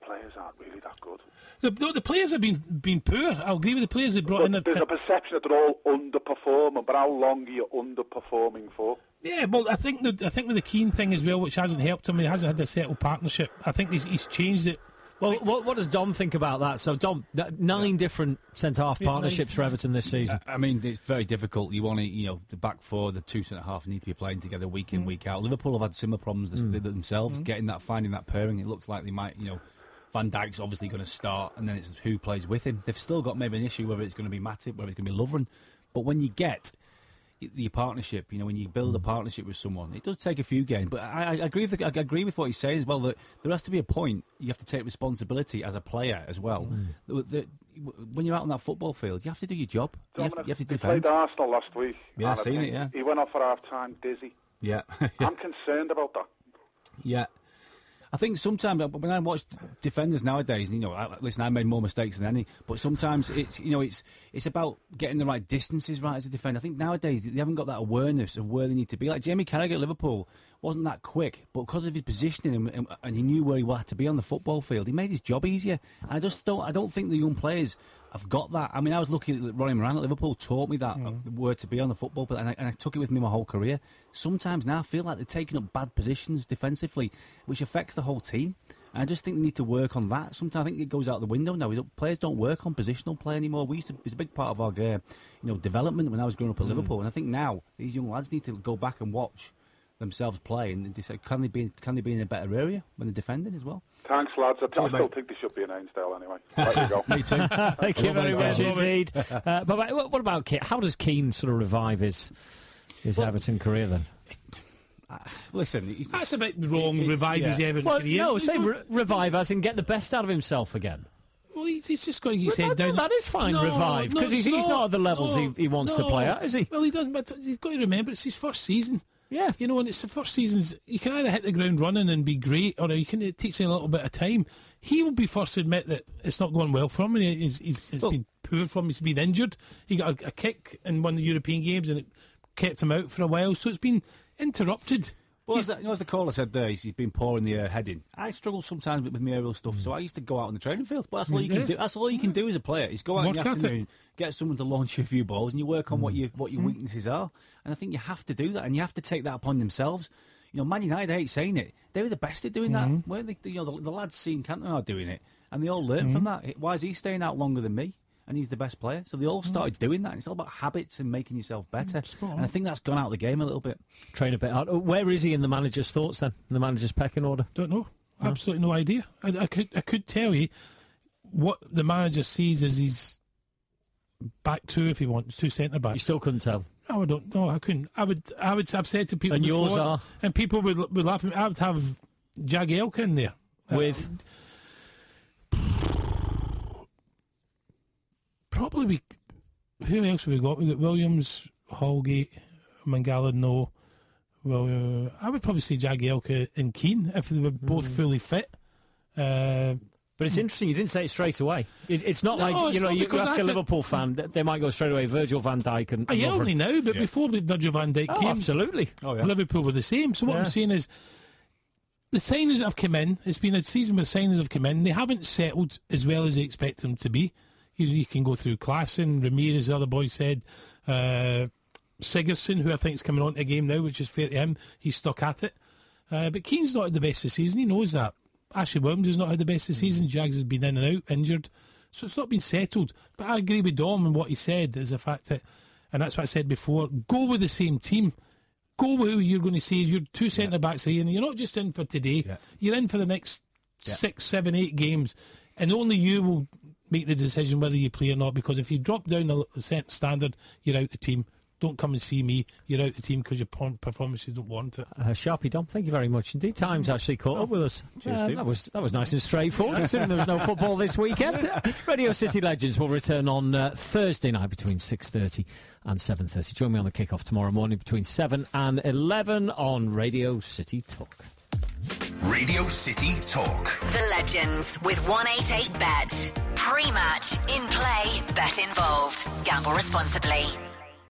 players aren't really that good. The players have been poor. I'll agree with the players they brought in. There's a perception that they're all underperforming, but how long are you underperforming for? Yeah, well, I think with the Keane thing as well, which hasn't helped him, he hasn't had a settled partnership. I think he's changed it. Well, what does Dom think about that? So, Dom, 9 different centre-half partnerships for Everton this season. I mean, it's very difficult. You want to, the back four, the 2 centre-half need to be playing together week in, week out. Liverpool have had similar problems themselves, finding that pairing. It looks like they might, Van Dijk's obviously going to start, and then it's who plays with him. They've still got maybe an issue whether it's going to be Matip, whether it's going to be Lovren. But when you get the partnership, when you build a partnership with someone, it does take a few games. But I agree with what he's saying as well, that there has to be a point you have to take responsibility as a player as well. When you're out on that football field, you have to do your job. You have to defend. He played Arsenal last week. Yeah, I've seen it, yeah. He went off for half-time dizzy. Yeah. I'm concerned about that. Yeah. I think sometimes when I watch defenders nowadays, I made more mistakes than any, but sometimes it's about getting the right distances right as a defender. I think nowadays they haven't got that awareness of where they need to be. Like Jamie Carragher at Liverpool wasn't that quick, but because of his positioning and he knew where he had to be on the football field, he made his job easier. And I don't think the young players have got that. I mean, I was lucky that Ronnie Moran at Liverpool taught me that where to be on the football field, and I took it with me my whole career. Sometimes now I feel like they're taking up bad positions defensively, which affects the whole team. And I just think they need to work on that. Sometimes I think it goes out the window now. Players don't work on positional play anymore. It's a big part of our development when I was growing up at Liverpool. And I think now these young lads need to go back and watch themselves play and decide, can they be in a better area when they're defending as well? Thanks, lads. I still think they should be in Ainsdale anyway. There you go. Me too. Thank you very much indeed. But what about Keane? How does Keane sort of revive his Everton career then? Listen, that's a bit wrong. Revive his Everton career. No, say revive as in get the best out of himself again. Well, he's just got to get his head down. That is fine, revive, because he's not at the levels he wants to play at, is he? Well, he doesn't, but you've got to remember it's his first season. Yeah. And it's the first seasons, you can either hit the ground running and be great, or it takes a little bit of time. He will be first to admit that it's not going well for him, and it's been poor for him. He's been injured. He got a kick in one of the European games, and it kept him out for a while, so it's been interrupted. Well, as the caller said there, he's been poor in the heading. I struggle sometimes with my aerial stuff, so I used to go out on the training field. But that's all you can do. That's all you can do as a player. Is go out in the afternoon, get someone to launch you a few balls, and you work on what your weaknesses are. And I think you have to do that, and you have to take that upon themselves. Man United, I hate saying it, they were the best at doing that, weren't they? The lads seen Cantona doing it, and they all learned from that. Why is he staying out longer than me? And he's the best player. So they all started doing that. And it's all about habits and making yourself better. And I think that's gone out of the game a little bit. Train a bit out. Where is he in the manager's thoughts then? In the manager's pecking order? Don't know. Absolutely no idea. I could tell you what the manager sees as his back two, if he wants, 2 centre-backs. You still couldn't tell? No, I don't. No, I couldn't. I've said to people and before, yours are? And people would laugh at me. I would have Jagielka in there. With? Probably who else have we got? We've got Williams, Holgate, Mangala, no. Well, I would probably say Jagielka and Keane if they were both fully fit. But it's interesting, you didn't say it straight away. It's not like, you ask a Liverpool fan, they might go straight away, Virgil van Dijk and yeah, only now, but before Virgil van Dijk came, absolutely. Liverpool were the same. So what I'm saying is, the signings have come in, it's been a season where signings have come in, they haven't settled as well as they expect them to be. You can go through Klaassen, Ramirez, the other boy said, Sigurdsson, who I think is coming on to the game now, which is fair to him. He's stuck at it. But Keane's not had the best of the season. He knows that. Ashley Williams has not had the best of the season. Jags has been in and out, injured. So it's not been settled. But I agree with Dom and what he said is the fact that, and that's what I said before, go with the same team. Go with who you're going to see. Your 2 centre-backs are here, and you're not just in for today. Yeah. You're in for the next 6, 7, 8 games. And only you will make the decision whether you play or not, because if you drop down a certain standard, you're out the team. Don't come and see me. You're out the team because your performances don't want it. Sharpie Dom, thank you very much indeed. Time's actually caught up with us. Cheers, that was nice and straightforward. Assuming there was no football this weekend. Radio City Legends will return on Thursday night between 6:30 and 7:30. Join me on the kickoff tomorrow morning between 7 and 11 on Radio City Talk. Radio City Talk. The Legends with 188bet. Pre-match, in play, bet involved. Gamble responsibly.